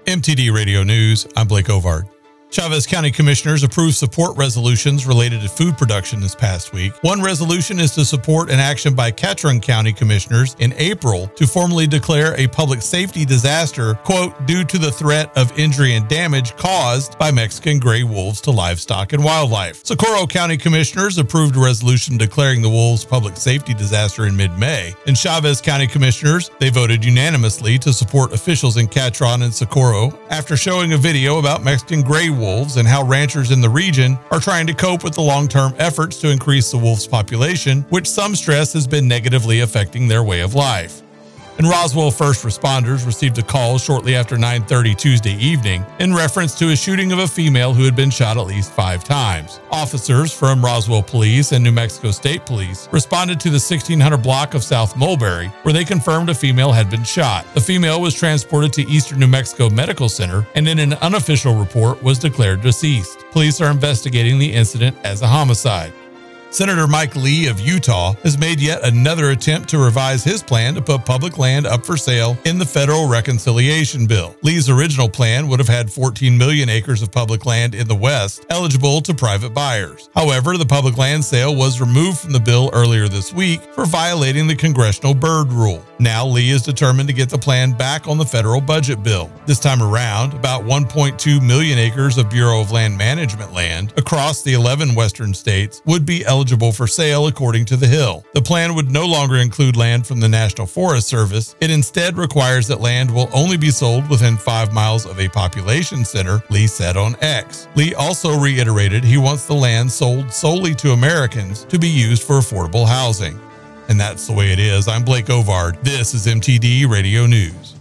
MTD Radio News, I'm Blake Ovard. Chavez County Commissioners approved support resolutions related to food production this past week. One resolution is to support an action by Catron County Commissioners in April to formally declare a public safety disaster, quote, due to the threat of injury and damage caused by Mexican gray wolves to livestock and wildlife. Socorro County Commissioners approved a resolution declaring the wolves public safety disaster in mid-May. In Chavez County Commissioners, they voted unanimously to support officials in Catron and Socorro after showing a video about Mexican gray wolves and how ranchers in the region are trying to cope with the long-term efforts to increase the wolf's population, which some stress has been negatively affecting their way of life. And Roswell first responders received a call shortly after 9:30 Tuesday evening in reference to a shooting of a female who had been shot at least 5 times. Officers from Roswell Police and New Mexico State Police responded to the 1600 block of South Mulberry, where they confirmed a female had been shot. The female was transported to Eastern New Mexico Medical Center and in an unofficial report was declared deceased. Police are investigating the incident as a homicide. Senator Mike Lee of Utah has made yet another attempt to revise his plan to put public land up for sale in the federal reconciliation bill. Lee's original plan would have had 14 million acres of public land in the West eligible to private buyers. However, the public land sale was removed from the bill earlier this week for violating the congressional bird rule. Now Lee is determined to get the plan back on the federal budget bill. This time around, about 1.2 million acres of Bureau of Land Management land across the 11 western states would be eligible for sale according to the Hill. The plan would no longer include land from the National Forest Service. It instead requires that land will only be sold within 5 miles of a population center, Lee said on X. Lee also reiterated he wants the land sold solely to Americans to be used for affordable housing. And that's the way it is. I'm Blake Ovard. This is MTD Radio News.